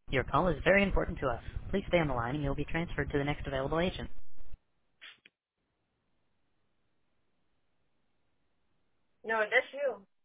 Your call is very important to us. Please stay on the line and you'll be transferred to the next available agent. No, that's you.